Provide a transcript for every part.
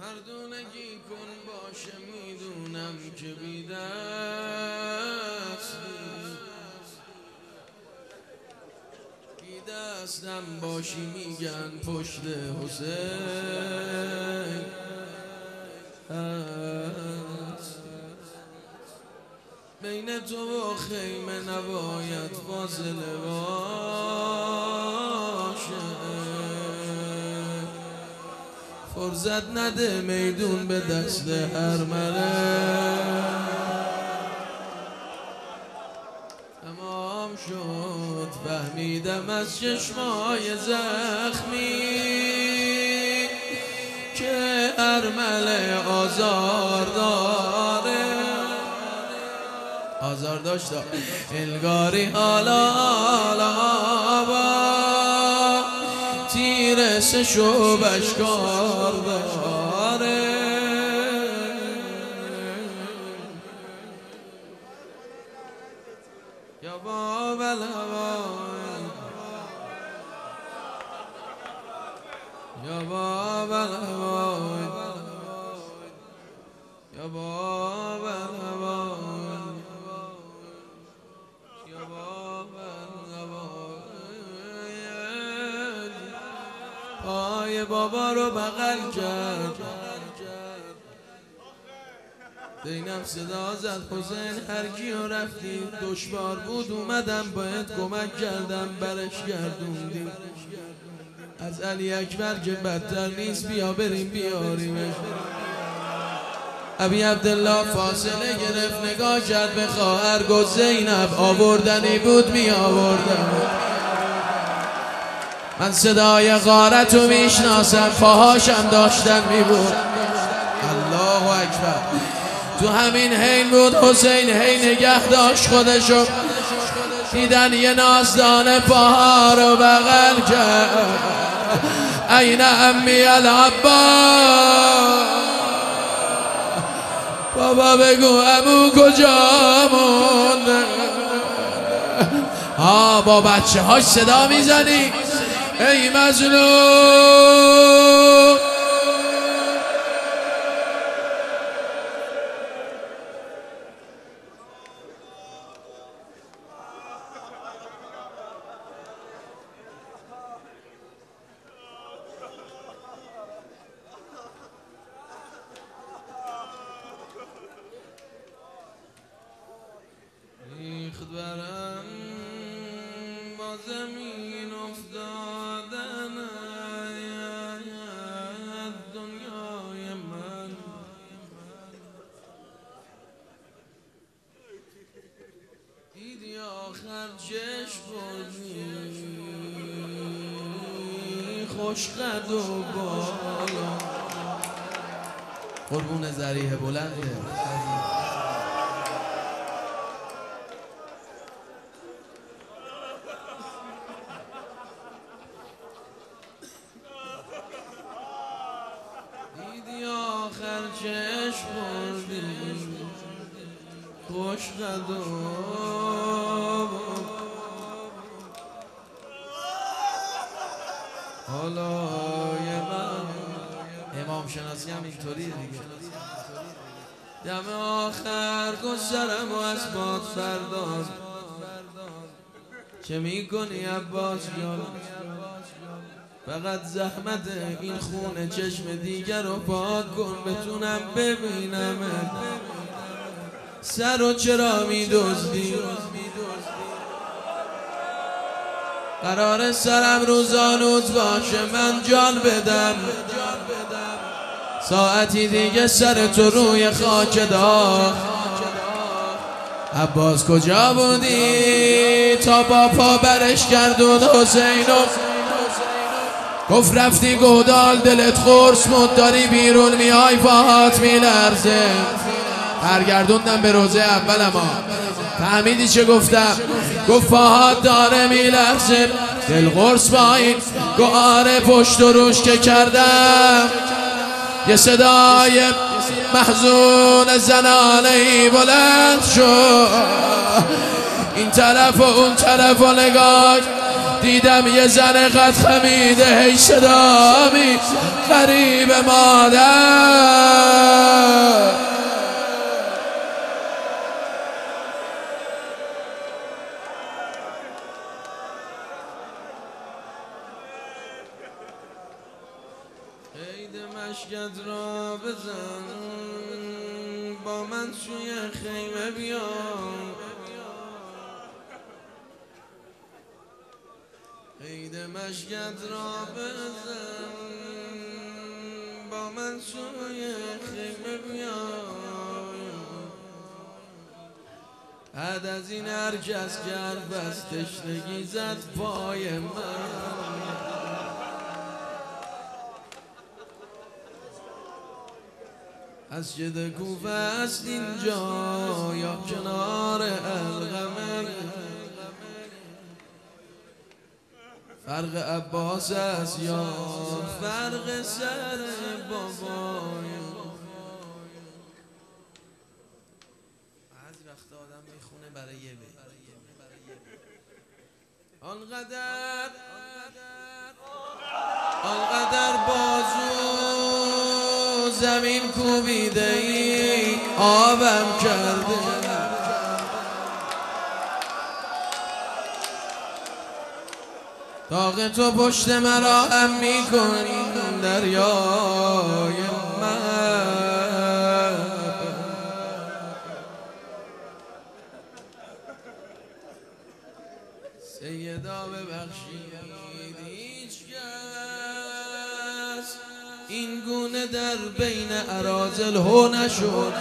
مردونگی کن باشه میدونم که بیدستی بیدستم باشی میگن پشت حسین هست. بین تو و خیمه نباید فاصله باشه، فرصت نده میدون به دست هر ملک. تمام شد فهمیدم از چشمای زخمی که ارمله آزار داره، آزار داشته انگاری حالا با تیر سشوبش کار داره. یا باب الهوای یا باب الهوای یا باب الهوای یا باب الهوای. پای بابا رو بغل کرد، دینم صدا زد حسین هر کیو رفتی دشوار بود اومدم باید کمک کردم برش گردوندیم. از علی اکبر که بدتر نیست بیا بریم بیاریمش. ابی عبدالله فاصله گرفت نگاه کرد به خواهر گفت زینب آوردنی بود می آوردم. من صدای غارتو میشناسم پاهاشم داشتن می بود. الله اکبر. تو همین حین بود حسین هی نگه داشت خودشو، دیدن یه نازدانه پاها رو بغل کرد. این امی العباس، بابا بگو امو کجا مونده؟ با بچه هاش صدا میزنی ای مظلوم. برم با زمین افتادن دنیای من، دیدی آخر چشم بردی خوش قد و بالا. قربون ذریح بلنده. دیدی آخر چشم بردی خوش قد و حالای من. امام شناسی هم اینطوریه دیگه. دم آخر گذرم و از باد بردار چه میکنی عباس جان؟ فقط زحمت این خونه چشم دیگر رو پاک کن بتونم ببینم. سر رو چرا میدزدی؟ قرار سرم روزانوت باشه من جان بدم، ساعتی دیگه سر تو روی خاک داغ. عباس کجا بودی تا با پا برش گردون حسینو؟ گفت رفتی گودال دلت خورس مد داری بیرون میای پاهات میلرزه. برگردوندم به روزه اول اما فهمیدی چه گفتم؟ گفت پاهات داره میلرزه دل قرص با این گواره پشت و روش که کردم. یه صدای محزون زنانه‌ای بلند شد این طرف و اون طرف و نگاه دیدم یه زن قد خمیده هی صدامی غریب مادر. عید مشکت را بزن با من سوی خیمه بیا. عید مشکت را بزن با من سوی خیمه بیا. بعد از این هر کس کرد بس تشنگی زد پای من. مسجد کوفه است اینجا یا کنار القمه، فرق عباس است یا فرق سر بابای. بعضی وقتا آدم میخونه برای یه بی آنقدر بازو زمین کوبیده ای آبم کرده. داغ تو پشت مرا هم میکن دریای من. سیدا ببخشید هیچ کس این گونه در بین اراذل هو نشد.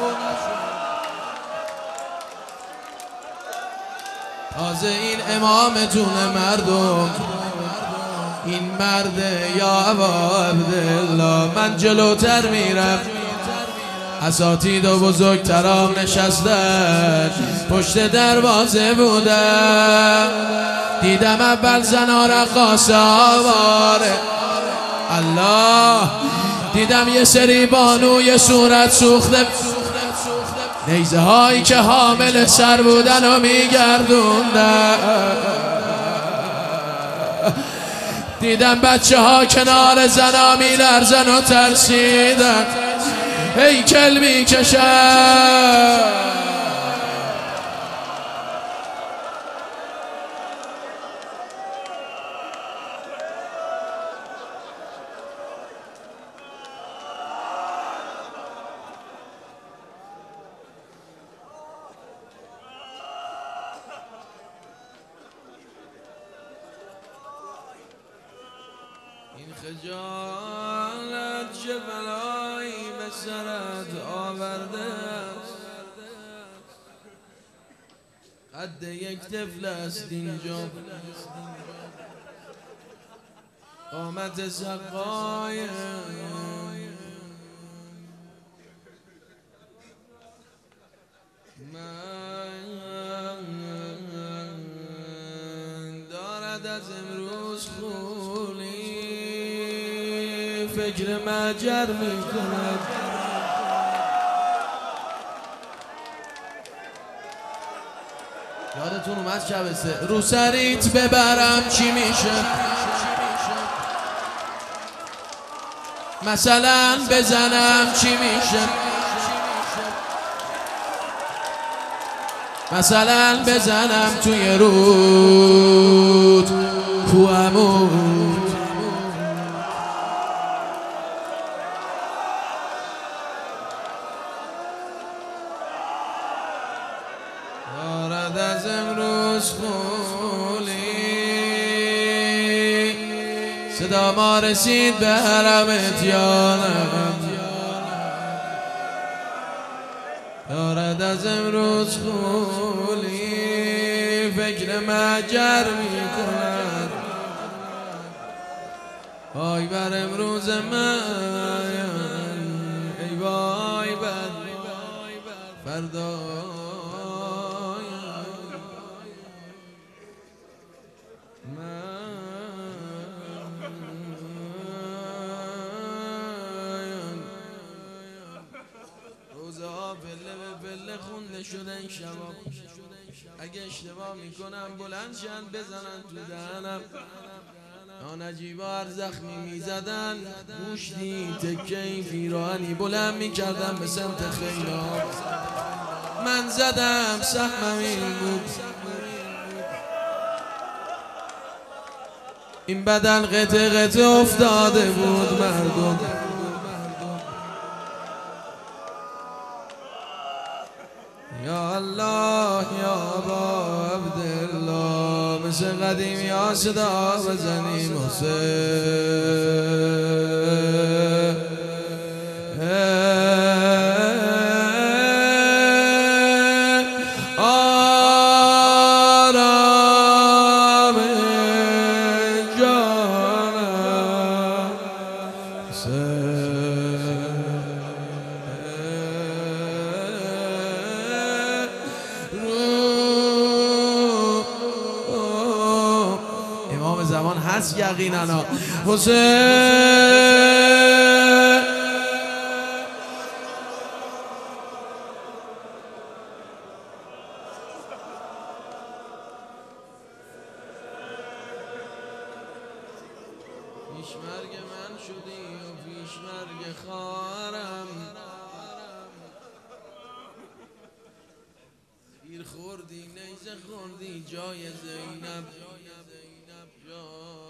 تازه این امامتون مردم، این مرد یا ابا عبدالله. من جلوتر میرم، اساتید و بزرگترام نشستن پشت دروازه بودم. دیدم اول زنا رقاصه آواره الله، دیدم یه سری بانوی صورت سوخته نیزه هایی که حامل سر بودن و میگردوندن. دیدم بچه ها کنار زنا میلرزن و ترسیدن هیکل میکشن. این خجالت چه بلایی به سرت آورده است. قد یک طفل است اینجا، قامت سقای من دارد از امروز خولی فکر مجر میکند. یادتون اومد شب سه رو سریت ببرم چی میشه؟ مثلا بزنم چی میشه؟ مثلا بزنم توی رود کوامود. دارد از امروز خولی صدا ما رسید به حرمت یانم. دارد از امروز خولی فکر مجر میکند. وای بر امروز من، ای وای بر فردا. روزها پله به پله خونده شده این شبا. اگه اشتباه میکنم بلند شن بزنن تو دهنم. نجیبا هر زخمی میزدن گوشتی تکهی پیراهنی بلند میکردم به سمت خیلاب. من زدم سهمم این بود، این بدن قطع قطع افتاده بود مردم. یا الله یا ابا عبدالله، مثل قدیم یا صدا بزنیم حسین. آرام جانم امام زمان هست یقینا حسین. پیش مرگ من شدی و پیش مرگ خواهرم، تیر خوردی نیزه خوردی جای زینب.